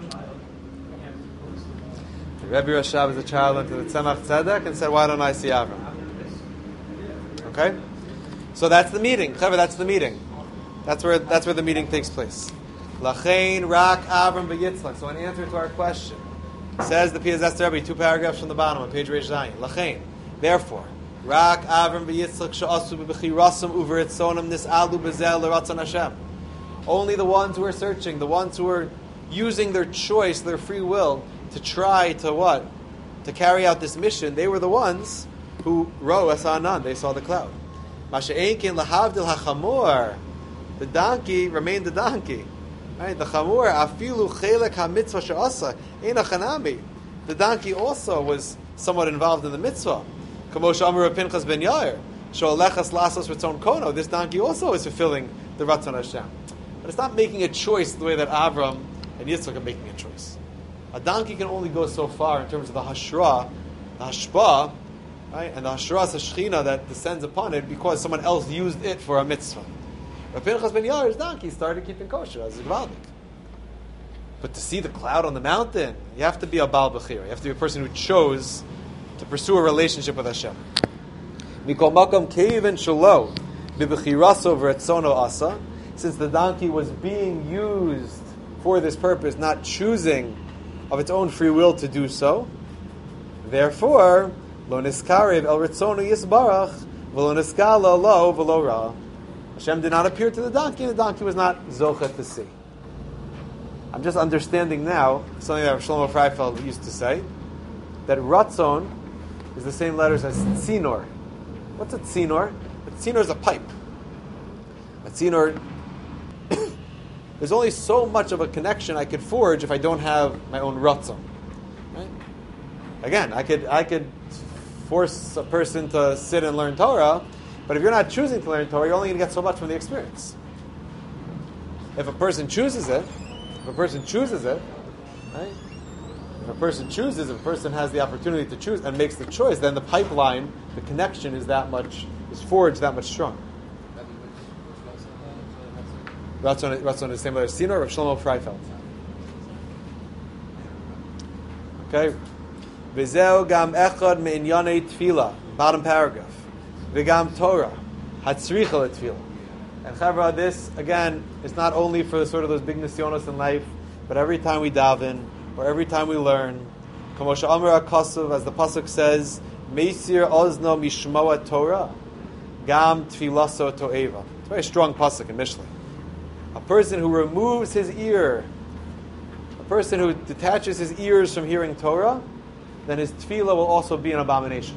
Rebbe Rashab, as a child, went to the Tzemach Tzedek and said, why don't I see Avram? Okay? So that's the meeting. Clever, that's the meeting. That's where that's where the meeting takes place. Lachein rak Avram v'Yitzchak. So in answer to our question, says the Piazesta Rebbe, two paragraphs from the bottom on page Reish Zayin. Lachein. Therefore, rak Avram v'Yitzchak she'asu b'bechirasam uveritzonim nis'alu b'zel l'ratzon Hashem. Only the ones who are searching, the ones who are using their choice, their free will, to try to what? To carry out this mission, they were the ones who ro asanan, they saw the cloud. Masha'enkin lahavdil hachamor. The donkey remained the donkey. Right? The chamor afilu chelek hamitzvah she'asa eina chanami. The donkey also was somewhat involved in the mitzvah. Kamosh Amar Pinchas ben Yair she'olechas lasos ritzon kono. This donkey also is fulfilling the ratzon Hashem. But it's not making a choice the way that Avram and Yitzchak are making a choice. A donkey can only go so far in terms of the hashra, the hashpah, right? And the hashra is a shechina that descends upon it because someone else used it for a mitzvah. But Pinchas ben Yair's donkey started keeping kosher as a gvaldik. But to see the cloud on the mountain, you have to be a Baal Bechira. You have to be a person who chose to pursue a relationship with Hashem. Mikol Makom Keiven Shalo Bibechiraso V'Retzono Asa. Since the donkey was being used for this purpose, not choosing of its own free will to do so, therefore, Lo Niskarev El Retzono Yisbarach V'Lo Niskala Lo V'Lo Ra. Hashem did not appear to the donkey, and the donkey was not Zochet to see. I'm just understanding now something that Shlomo Freifeld used to say, that Ratzon is the same letters as Tzinor. What's a Tzinor? A Tzinor is a pipe. A Tzinor, there's only so much of a connection I could forge if I don't have my own Ratzon. Right? Again, I could I could force a person to sit and learn Torah, but if you're not choosing to learn Torah, you're only going to get so much from the experience. If a person chooses it, if a person chooses it, right? If a person chooses, if a person has the opportunity to choose and makes the choice, then the pipeline, the connection is that much, is forged that much stronger. Ratzon, Ratzon is the same letter. Sinor of Shlomo Freifeld. Okay. V'zeu gam echad me'inyanei tefillah. Bottom paragraph. V'gam Torah. Hatzricha le'tefillah. And Chavra, this, again, is not only for sort of those big nisyonos in life, but every time we daven, or every time we learn. Kamosha Amar HaKasuv, as the Pasuk says, Meisir ozno mishmoa Torah, gam tfilaso to'eva. It's a very strong Pasuk in Mishlei. A person who removes his ear, a person who detaches his ears from hearing Torah, then his tefillah will also be an abomination.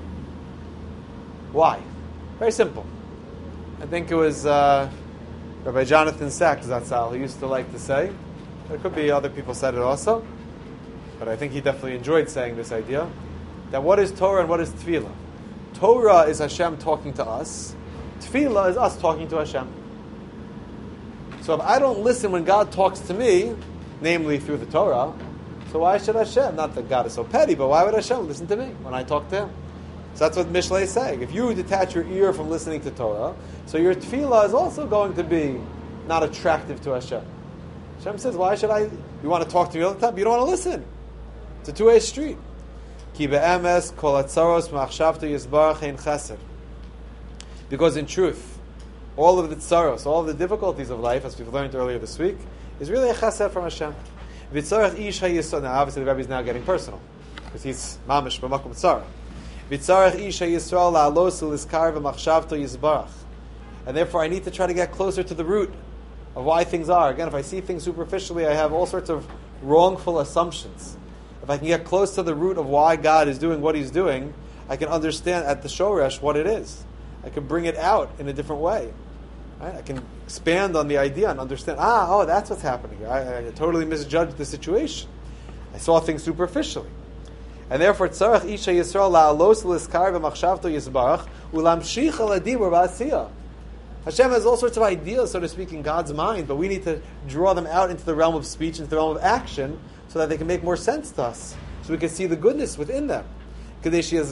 Why? Very simple. I think it was uh, Rabbi Jonathan Sachs, Zatzal, who used to like to say, there could be other people said it also, but I think he definitely enjoyed saying this idea, that what is Torah and what is tefillah? Torah is Hashem talking to us. Tefillah is us talking to Hashem. So if I don't listen when God talks to me, namely through the Torah, so why should Hashem? Not that God is so petty, but why would Hashem listen to me when I talk to Him? So that's what Mishlei is saying. If you detach your ear from listening to Torah, so your tefillah is also going to be not attractive to Hashem. Hashem says, why should I? You want to talk to me all the time, but you don't want to listen. It's a two-way street. Ki be'emes kol atzaros ma'achshavto yisbarach ein chesed. Because in truth, all of the tzaros, all of the difficulties of life, as we've learned earlier this week, is really a chesed from Hashem. V'tzarech ish ha'yisod. Now, obviously, the Rebbe is now getting personal, because he's mamish b'makom tzara. V'tzarech ish ha'yisrael la'alos l'skar v'machshavto yisbarach. And therefore, I need to try to get closer to the root of why things are. Again, if I see things superficially, I have all sorts of wrongful assumptions. If I can get close to the root of why God is doing what He's doing, I can understand at the shoresh what it is. I can bring it out in a different way. Right? I can expand on the idea and understand, ah, oh, that's what's happening. I, I totally misjudged the situation. I saw things superficially. And therefore, tzarech isha Yisrael la'alos l'skar v'machshavto yisbarach u'lamshich al-adibur ba'asiyah. Hashem has all sorts of ideas, so to speak, in God's mind, but we need to draw them out into the realm of speech, into the realm of action, so that they can make more sense to us, so we can see the goodness within them. Because if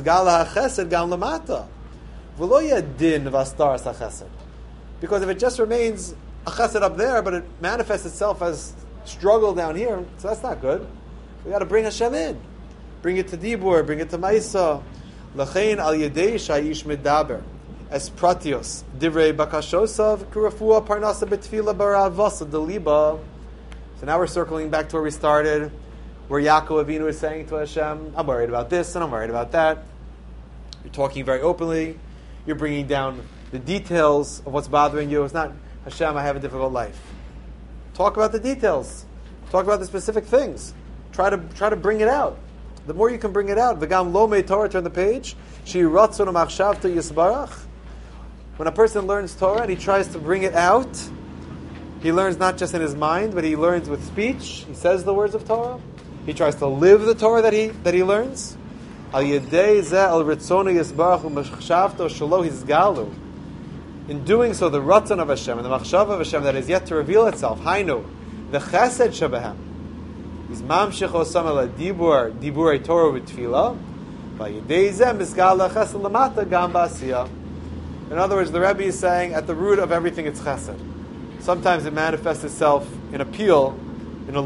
it just remains a chesed up there, but it manifests itself as struggle down here, so that's not good. We got to bring Hashem in. Bring it to Dibur, bring it to Maisa. L'chein al yedei shayish medaber. Es pratios, divrei bakashosav, kurafua parnasa betfila baravasa deliba. So now we're circling back to where we started, where Yaakov Avinu is saying to Hashem, I'm worried about this and I'm worried about that. You're talking very openly. You're bringing down the details of what's bothering you. It's not, Hashem, I have a difficult life. Talk about the details. Talk about the specific things. Try to try to bring it out. The more you can bring it out, v'gam lo mei Torah, turn the page, shi ratzon u'machshavto yisbarach. When a person learns Torah and he tries to bring it out, he learns not just in his mind, but he learns with speech. He says the words of Torah. He tries to live the Torah that he that he learns. Al yedei zeh al ritzonu yisbarach u'machshavto shelo hizgalu. In doing so, the ratzon of Hashem and the machshav of Hashem that is yet to reveal itself, hainu, the chesed shebehem, is mamshich osam el dibur diburei Torah v'tfilah, v'yedei zeh mizgal chesed lamata gam ba'asiyah. In other words, the Rebbe is saying at the root of everything it's chesed. Sometimes it manifests itself in appeal, in a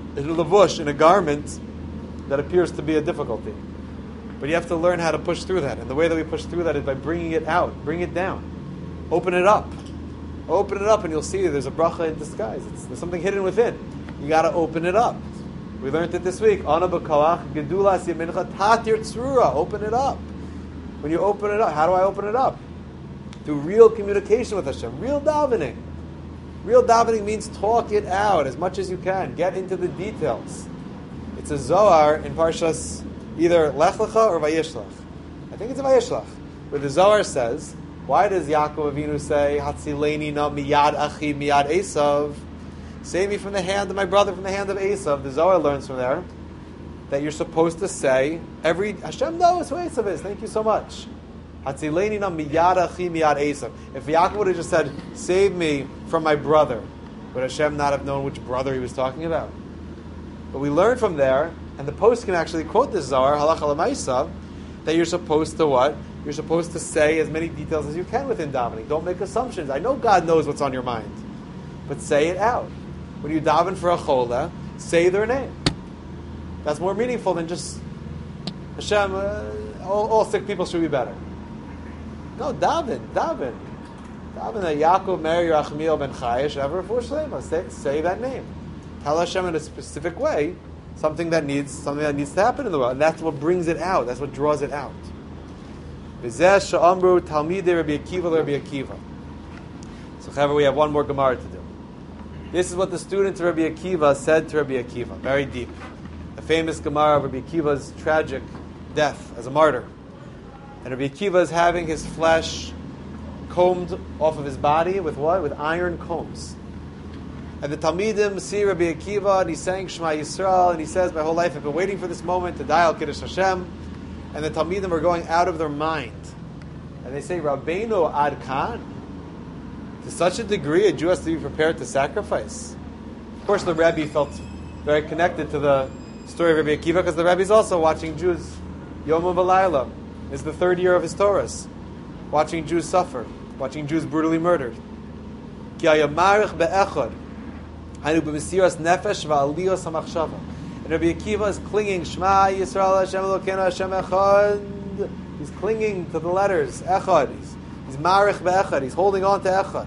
a lavush in a garment that appears to be a difficulty. But you have to learn how to push through that. And the way that we push through that is by bringing it out, bring it down. Open it up. Open it up and you'll see there's a bracha in disguise. It's, there's something hidden within. You got to open it up. We learned it this week. Ana b'koach gedulas yamincha tatir tzrura. Open it up. When you open it up, how do I open it up? Through real communication with Hashem. Real davening. Real davening means talk it out as much as you can. Get into the details. It's a Zohar in Parshas either Lech Lecha or Vayishlach. I think it's a Vayishlach, where the Zohar says, why does Yaakov Avinu say, Hatzileni na miyad achi miyad Esav? Save me from the hand of my brother, from the hand of Esav. The Zohar learns from there that you're supposed to say, every Hashem knows who Esav is. Thank you so much. Hatzileni na miyad achi miyad Esav. If Yaakov would have just said, save me from my brother, would Hashem not have known which brother he was talking about? But we learn from there, and the post can actually quote this Zohar, halacha l'maisa, that you're supposed to what? You're supposed to say as many details as you can within davening. Don't make assumptions. I know God knows what's on your mind, but say it out. When you daven for a chola, say their name. That's more meaningful than just Hashem. Uh, all, all sick people should be better. No, daven, daven, daven that Yaakov, Mary, Rachmiel, Ben Chayesh, ever for Shlema. Say, say that name. Tell Hashem in a specific way something that needs something that needs to happen in the world, and that's what brings it out. That's what draws it out. V'zeh she'amru talmidei Rabbi Akiva Rabbi Akiva. So, however, we have one more Gemara to do. This is what the students of Rabbi Akiva said to Rabbi Akiva. Very deep. The famous Gemara of Rabbi Akiva's tragic death as a martyr. And Rabbi Akiva is having his flesh combed off of his body with what? With iron combs. And the Talmidim see Rabbi Akiva, and he's saying Shema Yisrael, and he says, my whole life I've been waiting for this moment to die al Kiddush Hashem. And the Talmidim are going out of their mind. And they say, Rabbeinu ad kan? To such a degree, a Jew has to be prepared to sacrifice. Of course, the Rebbe felt very connected to the story of Rabbi Akiva, because the Rebbe is also watching Jews. Yom V'Layla is the third year of his Torahs. Watching Jews suffer. Watching Jews brutally murdered. Ki hayamarich be'echad. Hanu b'mesiras nefesh v'aliyos hamachshava. And Rabbi Akiva is clinging. Shema Yisrael Hashem Elokeinu Hashem Echad. He's clinging to the letters. Echad. He's, he's marich be'echad. He's holding on to Echad.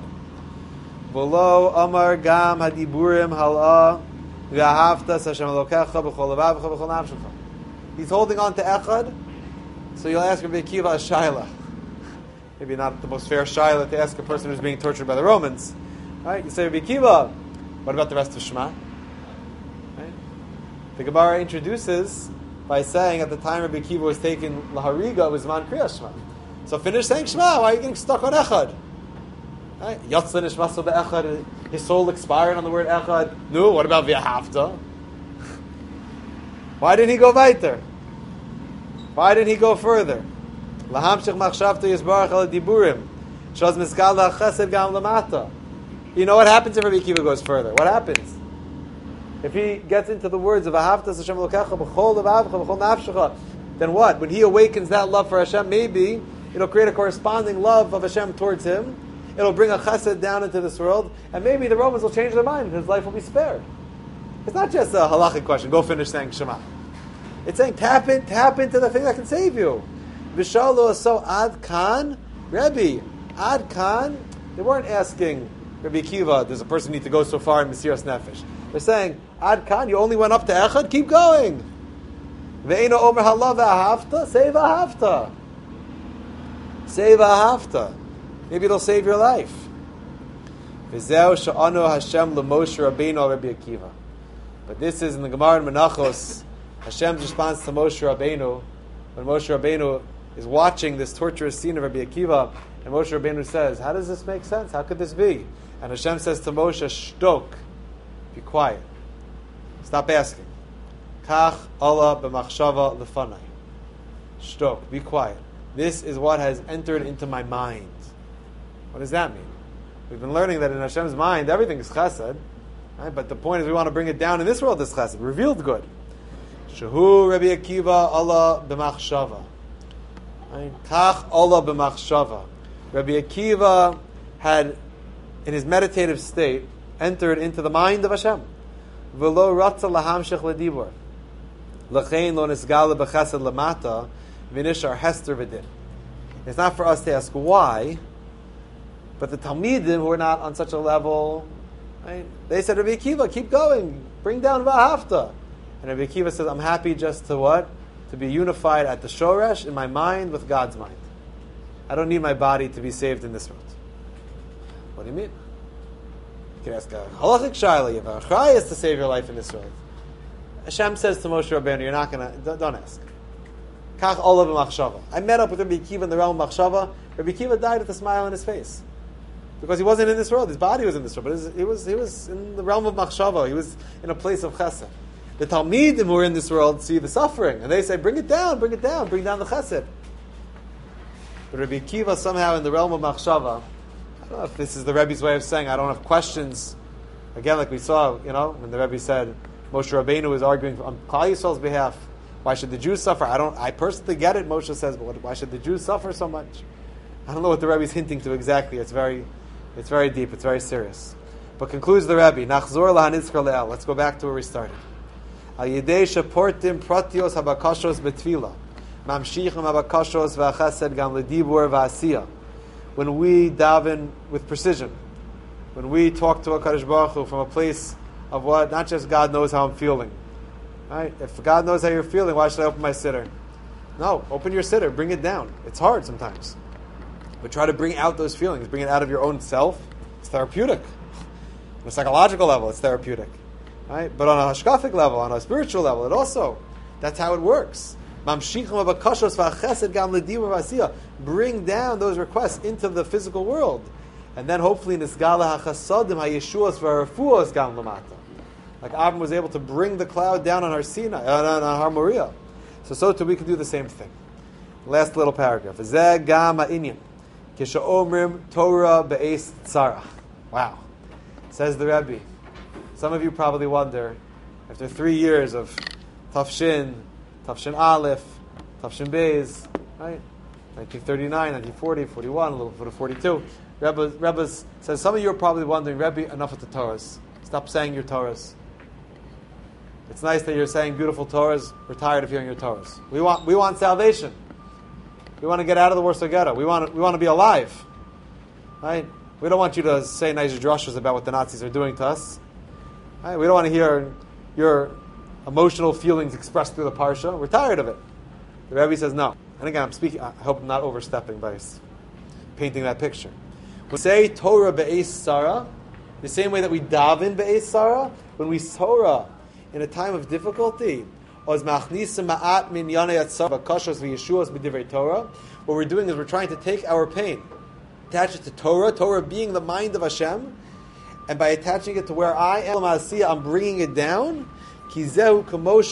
V'lo amar gam hadiburim hal'ah v'ahavtas Hashem Elokecha b'chol levav b'chol nafshecha. He's holding on to Echad. So you'll ask Rabbi Akiva a shayla. Maybe not the most fair shayla to ask a person who's being tortured by the Romans. Right? You say, Rabbi Akiva, what about the rest of Shema? Right? The Gemara introduces by saying at the time Rabbi Akiva was taken lahariga, it was man kriya Shema. So finish saying Shema. Why are you getting stuck on Echad? Right? Yatzlan ishmaso be'echad. His soul expired on the word Echad. No, what about v'ahavta? Why didn't he go weiter? Why didn't he go further? Lahamshich machshavta yisbarach al diburim. Shaz miskal la'chesed gam lamata. You know what happens if Rabbi Akiva goes further? What happens? If he gets into the words of Ahavtas Hashem Elokecha b'chol levavcha b'chol nafshecha, then what? When he awakens that love for Hashem, maybe it'll create a corresponding love of Hashem towards him. It'll bring a chesed down into this world, and maybe the Romans will change their mind and his life will be spared. It's not just a halachic question. Go finish saying Shema. It's saying tap in, tap into the thing that can save you. V'shalo so ad kan, Rebbe, ad kan. They weren't asking Rabbi Akiva, does a person need to go so far in Mesiras Nefesh? They're saying, ad kan, you only went up to Echad, keep going. Ve'eno omer halav v'ahavta, say v'ahavta. Say v'ahavta. Maybe it'll save your life. V'zeu sha'anu Hashem l'Moshe Rabbeinu Rabbi Akiva. But this is in the Gemara in Menachos, Hashem's response to Moshe Rabbeinu, when Moshe Rabbeinu is watching this torturous scene of Rabbi Akiva, and Moshe Rabbeinu says, how does this make sense? How could this be? And Hashem says to Moshe, shtok, be quiet. Stop asking. Kach Allah b'machshava lefanai. Shtok, be quiet. This is what has entered into my mind. What does that mean? We've been learning that in Hashem's mind, everything is chesed. Right? But the point is we want to bring it down in this world as chesed. Revealed good. Shehu Rabbi Akiva Allah b'machshava. Kach Allah b'machshava. Rabbi Akiva had, in his meditative state, entered into the mind of Hashem. v'lo ratza lahamshich ledibur. L'chein lo nisgala b'chesed lamata v'nishar hester v'din. It's not for us to ask why, but the Talmidim who are not on such a level, right, they said, Rabbi Akiva, keep going, bring down v'ahavta. And Rabbi Akiva says, I'm happy just to what? To be unified at the shoresh, in my mind, with God's mind. I don't need my body to be saved in this world. What do you mean? You can ask a halachic shaila, you have a achrayus to save your life in this world. Hashem says to Moshe Rabbeinu, you're not going to, don't ask. Kach olav machshava. I met up with Rabbi Akiva in the realm of machshava. Rabbi Akiva died with a smile on his face. Because he wasn't in this world. His body was in this world. But he was, he was in the realm of machshava. He was in a place of chesed. The Talmidim who are in this world see the suffering. And they say, bring it down, bring it down, bring down the chesed. But Rabbi Akiva somehow in the realm of machshava, I don't know if this is the Rebbe's way of saying, I don't have questions. Again, like we saw, you know, when the Rebbe said, Moshe Rabbeinu was arguing on Klal Yisrael's behalf. Why should the Jews suffer? I don't. I personally get it. Moshe says, but why should the Jews suffer so much? I don't know what the Rebbe is hinting to exactly. It's very, it's very deep. It's very serious. But concludes the Rebbe. Nachzor lahanizkar le'el. Let's go back to where we started. Al yedei sheportim pratios habakashos betfila, mamshichim habakashos v'achesed gam ledibur v'asiya. When we daven with precision, when we talk to a Kadosh Baruch Hu from a place of what? Not just God knows how I'm feeling. Right? If God knows how you're feeling, why should I open my siddur? No, open your siddur, bring it down. It's hard sometimes. But try to bring out those feelings, bring it out of your own self. It's therapeutic. On a psychological level, it's therapeutic. Right? But on a hashkafic level, on a spiritual level, it also, that's how it works. Bring down those requests into the physical world. And then hopefully, nisgala hachasadim hayeshuas v'arafuos gam lamata. Like Avram was able to bring the cloud down on our Sinai, on our Moriah. So, so too we can do the same thing. Last little paragraph. Zeh gam ha'inyan. Kisha'omrim Torah be'es tzara. Wow. Says the Rebbe. Some of you probably wonder, after three years of Tafshin, Tafshin Aleph, Tafshin Beis, right? nineteen thirty-nine, nineteen forty, forty-one, a little bit of forty-two. Rebbe, Rebbe says, some of you are probably wondering, Rebbe, enough of the Torahs. Stop saying your Torahs. It's nice that you're saying beautiful Torahs. We're tired of hearing your Torahs. We want, we want salvation. We want to get out of the Warsaw Ghetto. We want, we want to be alive. Right? We don't want you to say nice drushes about what the Nazis are doing to us. Right? We don't want to hear your emotional feelings expressed through the Parsha. We're tired of it. The Rebbe says no. And again, I'm speaking, I hope I'm not overstepping by painting that picture. We say Torah be'ez Sarah, the same way that we daven be'ez Sarah, when we Torah in a time of difficulty, what we're doing is we're doing is we're trying to take our pain, attach it to Torah, Torah being the mind of Hashem, and by attaching it to where I am, I'm bringing it down. The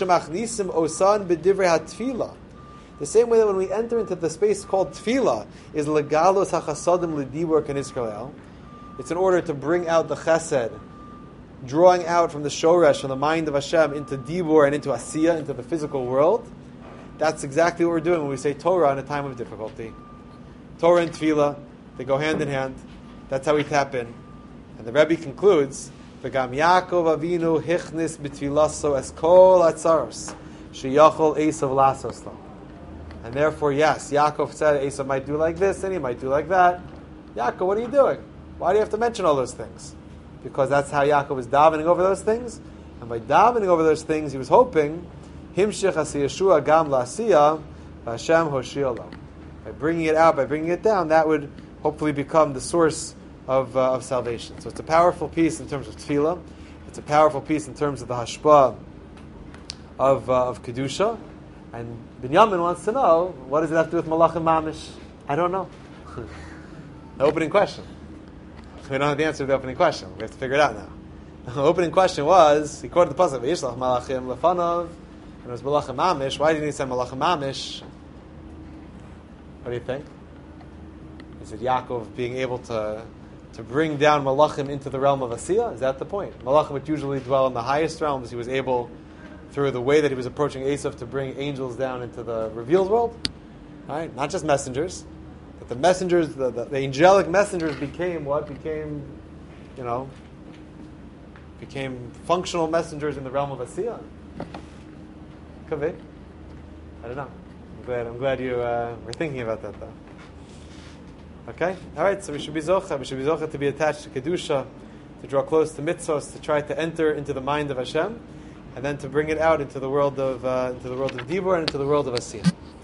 same way that when we enter into the space called tefillah is legalos hachasadim l'dibur k'nizkar. It's in order to bring out the chesed, drawing out from the shoresh, from the mind of Hashem, into dibur and into asiyah, into the physical world. That's exactly what we're doing when we say Torah in a time of difficulty. Torah and tefillah, they go hand in hand. That's how we tap in. And the Rebbe concludes, V'gam Yaakov Avinu hichnis b'tfilaso es kol atzaros sheyachol Esav lasos lo. And therefore, yes, Yaakov said Esav might do like this and he might do like that. Yaakov, what are you doing? Why do you have to mention all those things? Because that's how Yaakov was davening over those things. And by davening over those things, he was hoping, Himshich asi Yeshua gam la'asiyah Hashem hoshia lo. By bringing it out, by bringing it down, that would hopefully become the source of, uh, of salvation. So it's a powerful piece in terms of tefillah. It's a powerful piece in terms of the hashpah of, uh, of Kedusha. And Binyamin wants to know, what does it have to do with Malachim Mamish? I don't know. The opening question. We don't have the answer to the opening question. We have to figure it out now. The opening question was, he quoted the pasuk, V'yishlach Malachim lefanov, and it was Malachim Mamish. Why didn't he say Malachim Mamish? What do you think? Is it Yaakov being able to to bring down Malachim into the realm of Asiyah? Is that the point? Malachim would usually dwell in the highest realms. He was able, through the way that he was approaching Esav, to bring angels down into the revealed world. Right? Not just messengers. But the messengers, the, the, the angelic messengers became what? Became, you know, became functional messengers in the realm of Asiya? Could be. I don't know. I'm glad. I'm glad you uh, were thinking about that, though. Okay. All right. So we should be zocha. We should be zocha to be attached to kedusha, to draw close to mitzvos, to try to enter into the mind of Hashem, and then to bring it out into the world of uh, into the world of dibur and into the world of Asiya.